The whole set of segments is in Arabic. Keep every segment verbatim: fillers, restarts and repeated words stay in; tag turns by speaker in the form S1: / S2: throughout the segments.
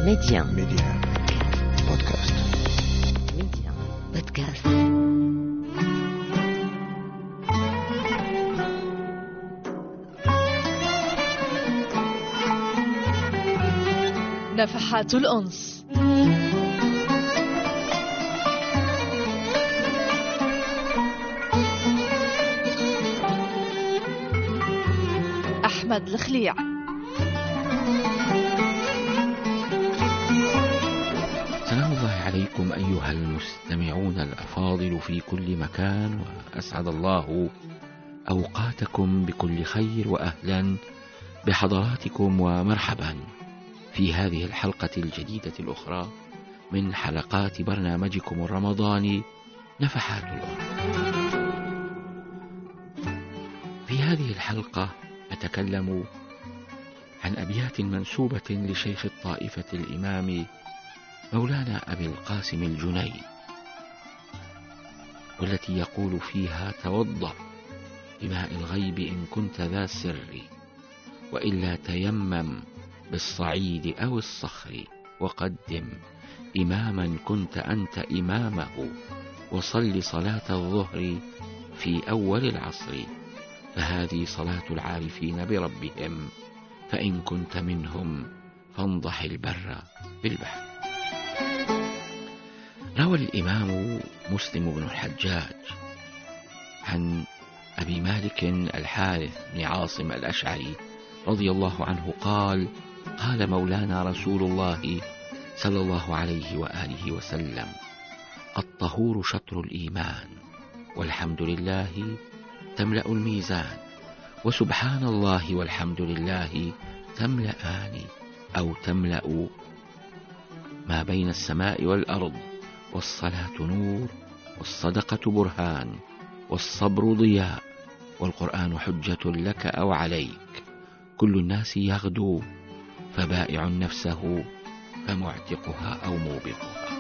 S1: Média.
S2: Média. Podcast.
S1: Média. Podcast.
S3: نفحات الأنس. أحمد الخليع.
S4: سلام الله عليكم أيها المستمعون الأفاضل في كل مكان، وأسعد الله أوقاتكم بكل خير، وأهلا بحضراتكم ومرحبا في هذه الحلقة الجديدة الأخرى من حلقات برنامجكم الرمضاني نفحات الأنس. في هذه الحلقة أتكلم عن أبيات منسوبة لشيخ الطائفة الإمام مولانا أبي القاسم الجنيد، والتي يقول فيها: توضأ بماء الغيب إن كنت ذا سر، وإلا تيمم بالصعيد أو الصخر، وقدم إماما كنت أنت إمامه، وصل صلاة الظهر في أول العصر، فهذه صلاة العارفين بربهم، فإن كنت منهم فانضح البر بالبحر. روى الإمام مسلم بن الحجاج عن أبي مالك الحارث بن عاصم الأشعري رضي الله عنه قال: قال مولانا رسول الله صلى الله عليه وآله وسلم: الطهور شطر الإيمان، والحمد لله تملأ الميزان، وسبحان الله والحمد لله تملأان أو تملأ ما بين السماء والأرض، والصلاة نور، والصدقة برهان، والصبر ضياء، والقرآن حجة لك أو عليك، كل الناس يغدو، فبائع نفسه فمعتقها أو موبقها.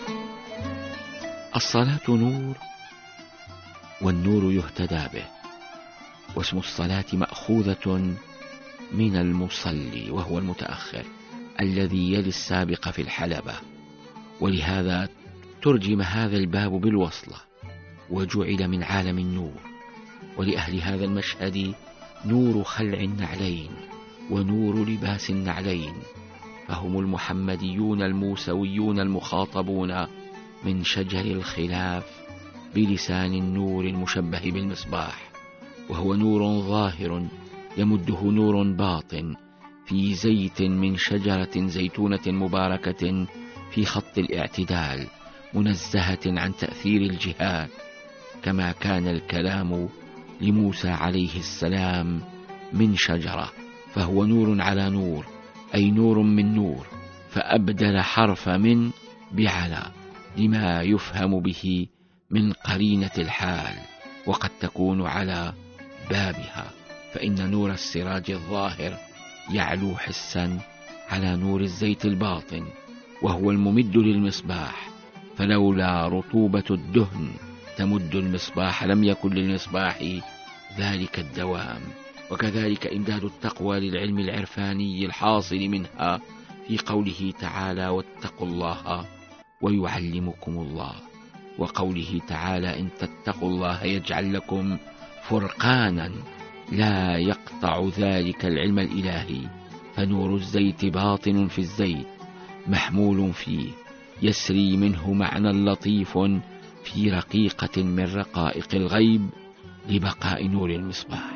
S4: الصلاة نور، والنور يهتدى به، واسم الصلاة مأخوذة من المصلي، وهو المتأخر الذي يلي السابق في الحلبة، ولهذا ترجم هذا الباب بالوصلة، وجعل من عالم النور. ولأهل هذا المشهد نور خلع النعلين ونور لباس النعلين، فهم المحمديون الموسويون المخاطبون من شجر الخلاف بلسان النور المشبه بالمصباح، وهو نور ظاهر يمده نور باطن في زيت من شجرة زيتونة مباركة في خط الاعتدال، منزهة عن تأثير الجهات، كما كان الكلام لموسى عليه السلام من شجرة، فهو نور على نور، أي نور من نور، فأبدل حرف من بعلى لما يفهم به من قرينة الحال، وقد تكون على بابها، فإن نور السراج الظاهر يعلو حسا على نور الزيت الباطن، وهو الممد للمصباح، فلولا رطوبة الدهن تمد المصباح لم يكن للمصباح ذلك الدوام. وكذلك إمداد التقوى للعلم العرفاني الحاصل منها في قوله تعالى: واتقوا الله ويعلمكم الله، وقوله تعالى: إن تتقوا الله يجعل لكم فرقانا لا يقطع ذلك العلم الإلهي، فنور الزيت باطن في الزيت محمول فيه، يسري منه معنى لطيف في رقيقة من رقائق الغيب لبقاء نور المصباح.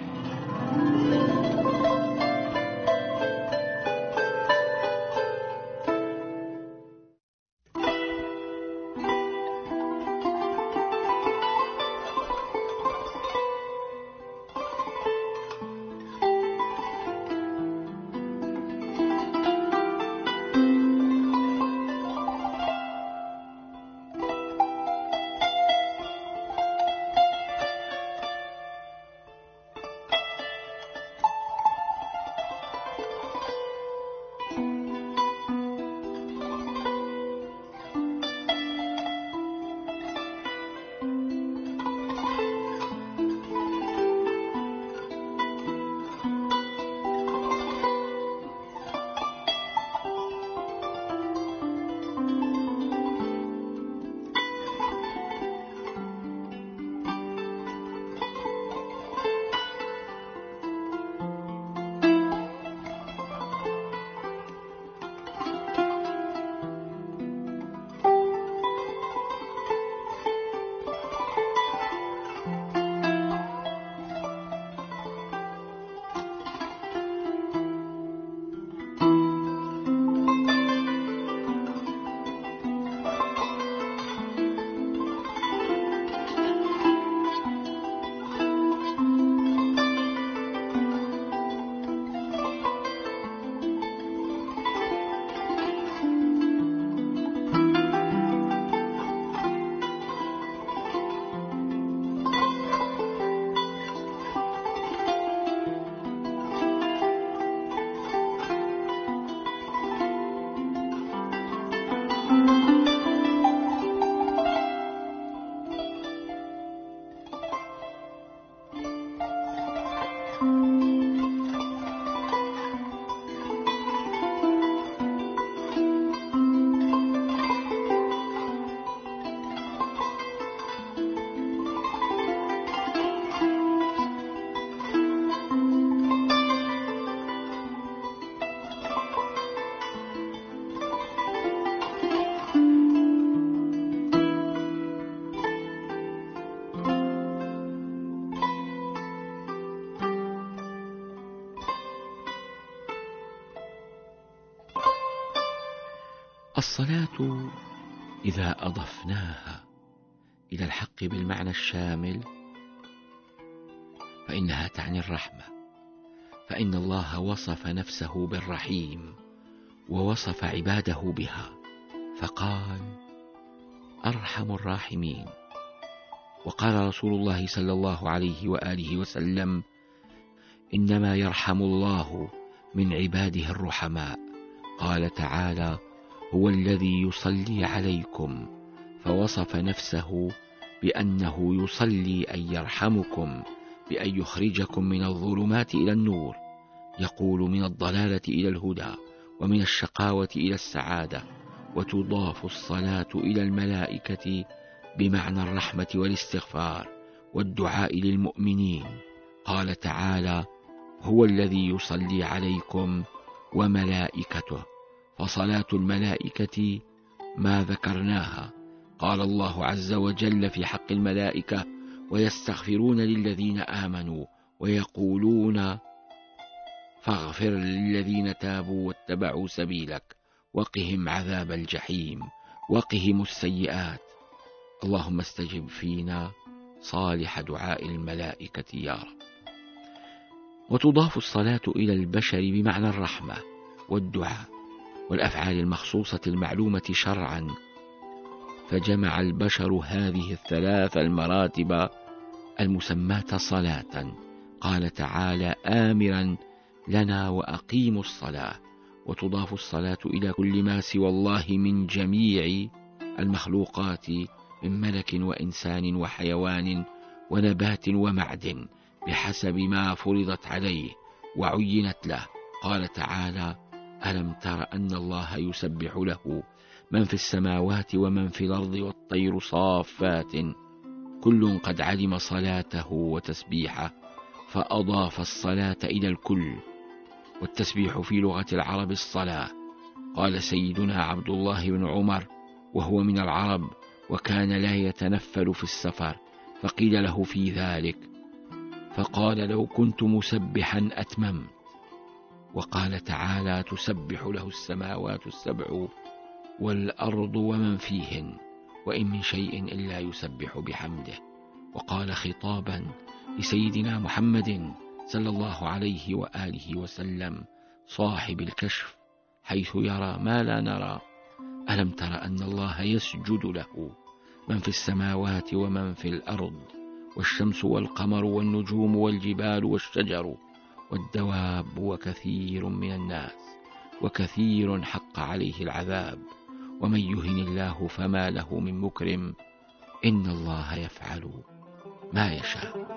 S4: الصلاة إذا أضفناها إلى الحق بالمعنى الشامل فإنها تعني الرحمة، فإن الله وصف نفسه بالرحيم ووصف عباده بها فقال أرحم الراحمين. وقال رسول الله صلى الله عليه وآله وسلم إنما يرحم الله من عباده الرحماء. قال تعالى هو الذي يصلي عليكم، فوصف نفسه بأنه يصلي أن يرحمكم بأن يخرجكم من الظلمات إلى النور، يقول من الضلالة إلى الهدى ومن الشقاوة إلى السعادة. وتضاف الصلاة إلى الملائكة بمعنى الرحمة والاستغفار والدعاء للمؤمنين. قال تعالى هو الذي يصلي عليكم وملائكته، فصلاة الملائكة ما ذكرناها. قال الله عز وجل في حق الملائكة ويستغفرون للذين آمنوا ويقولون فاغفر للذين تابوا واتبعوا سبيلك وقهم عذاب الجحيم وقهم السيئات. اللهم استجب فينا صالح دعاء الملائكة يا رب. وتضاف الصلاة إلى البشر بمعنى الرحمة والدعاء والأفعال المخصوصة المعلومة شرعا، فجمع البشر هذه الثلاث المراتب المسماة صلاة. قال تعالى آمرا لنا وأقيموا الصلاة. وتضاف الصلاة إلى كل ما سوى الله من جميع المخلوقات من ملك وإنسان وحيوان ونبات ومعدن بحسب ما فرضت عليه وعينت له. قال تعالى ألم تر أن الله يسبح له من في السماوات ومن في الأرض والطير صافات كل قد علم صلاته وتسبيحه، فأضاف الصلاة إلى الكل. والتسبيح في لغة العرب الصلاة. قال سيدنا عبد الله بن عمر وهو من العرب وكان لا يتنفل في السفر، فقيل له في ذلك فقال لو كنت مسبحا أتممت. وقال تعالى تسبح له السماوات السبع والأرض ومن فيهن وإن من شيء إلا يسبح بحمده. وقال خطابا لسيدنا محمد صلى الله عليه وآله وسلم صاحب الكشف حيث يرى ما لا نرى ألم تر أن الله يسجد له من في السماوات ومن في الأرض والشمس والقمر والنجوم والجبال والشجر والدواب وكثير من الناس وكثير حق عليه العذاب ومن يهن الله فما له من مكرم إن الله يفعل ما يشاء.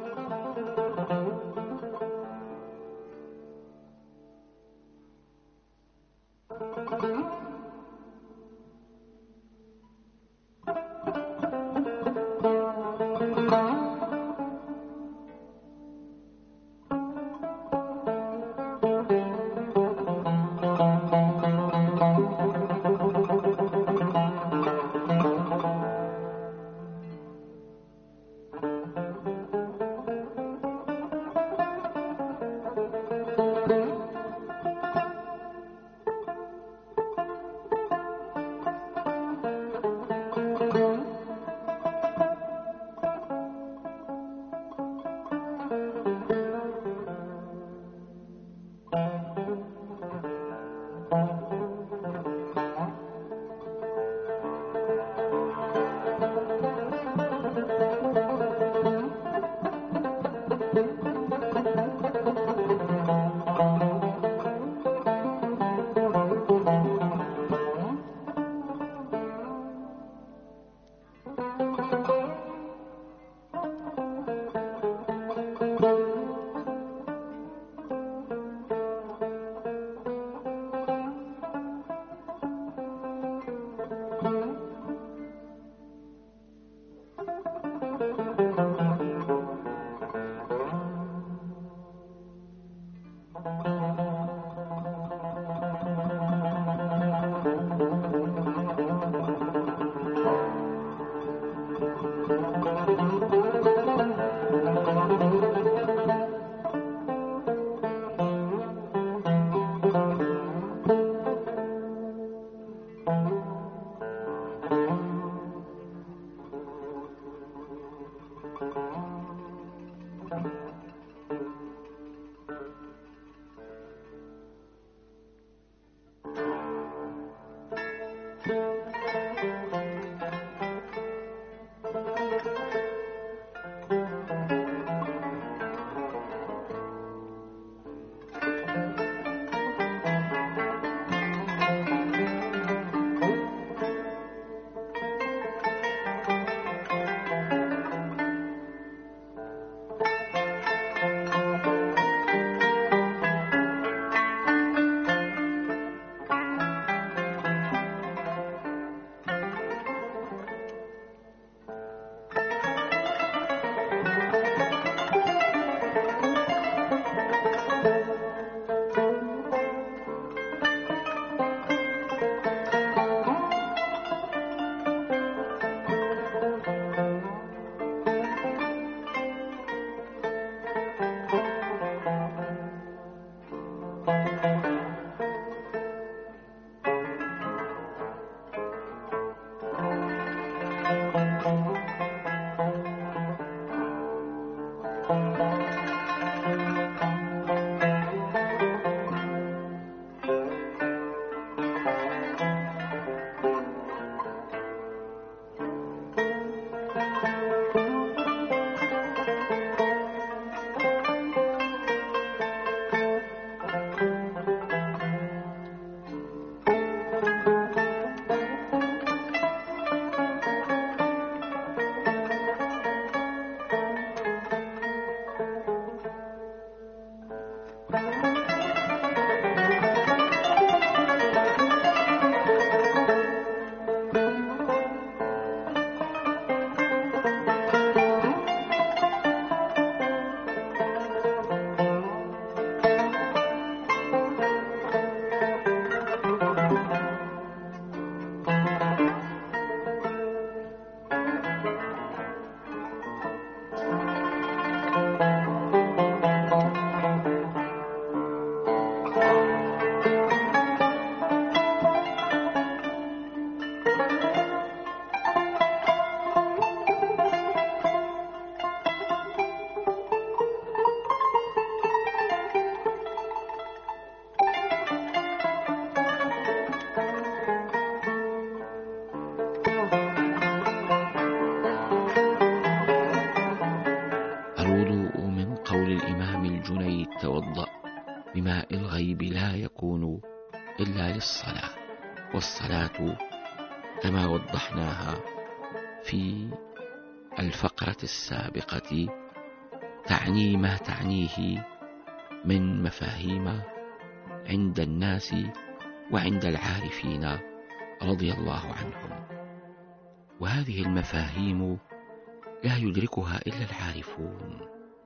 S4: يتوضأ بماء الغيب لا يكون إلا للصلاة، والصلاة كما وضحناها في الفقرة السابقة تعني ما تعنيه من مفاهيم عند الناس وعند العارفين رضي الله عنهم. وهذه المفاهيم لا يدركها إلا العارفون،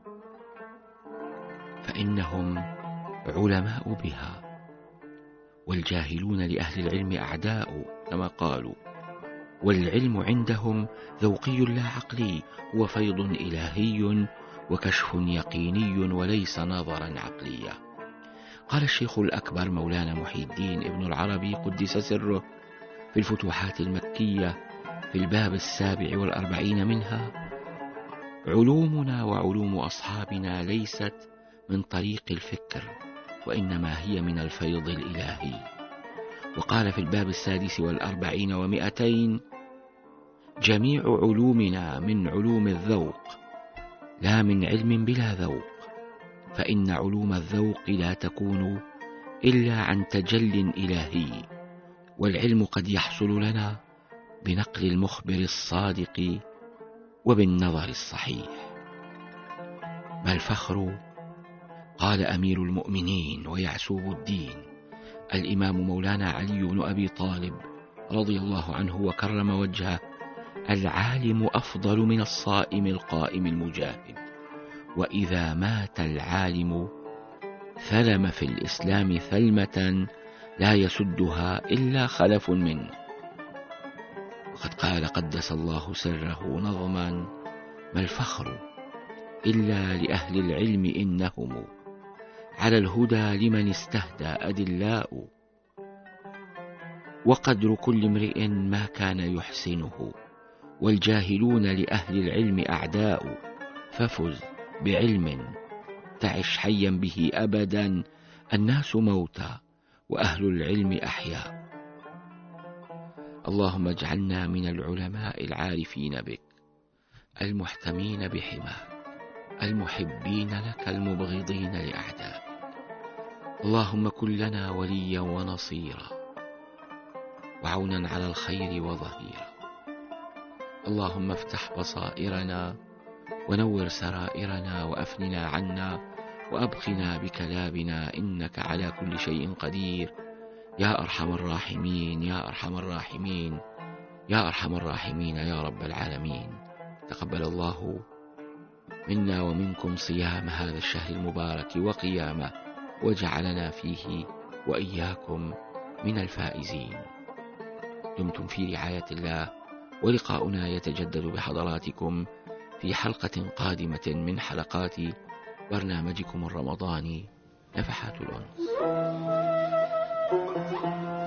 S4: فإنهم علماء بها، والجاهلون لأهل العلم أعداء كما قالوا، والعلم عندهم ذوقي لا عقلي، هو فيض إلهي وكشف يقيني وليس نظرا عقليا. قال الشيخ الأكبر مولانا محي الدين ابن العربي قدس سره في الفتوحات المكية في الباب السابع والأربعين منها: علومنا وعلوم أصحابنا ليست من طريق الفكر، وإنما هي من الفيض الإلهي. وقال في الباب السادس والأربعين ومئتين: جميع علومنا من علوم الذوق، لا من علم بلا ذوق، فإن علوم الذوق لا تكون إلا عن تجل إلهي، والعلم قد يحصل لنا بنقل المخبر الصادق وبالنظر الصحيح. ما الفخر؟ قال أمير المؤمنين ويعسوب الدين الإمام مولانا علي بن أبي طالب رضي الله عنه وكرم وجهه: العالم أفضل من الصائم القائم المجاهد، وإذا مات العالم ثلم في الإسلام ثلمة لا يسدها إلا خلف منه. وقد قال قدس الله سره نظما: ما الفخر إلا لأهل العلم إنهم على الهدى لمن استهدى أدلاء، وقدر كل امرئ ما كان يحسنه، والجاهلون لأهل العلم أعداء، ففز بعلم تعش حيا به أبدا، الناس موتى وأهل العلم أحياء. اللهم اجعلنا من العلماء العارفين بك، المحتمين بحماك، المحبين لك، المبغضين لأعدائك. اللهم كن لنا وليا ونصيرا، وعونا على الخير وظهيرا. اللهم افتح بصائرنا ونور سرائرنا، وأفننا عنا وأبقنا بكلامنا، إنك على كل شيء قدير يا أرحم الراحمين يا أرحم الراحمين يا أرحم الراحمين يا رب العالمين. تقبل الله منا ومنكم صيام هذا الشهر المبارك وقيامه، وجعلنا فيه وإياكم من الفائزين. دمتم في رعاية الله، ولقاؤنا يتجدد بحضراتكم في حلقة قادمة من حلقات برنامجكم الرمضاني نفحات الأنس.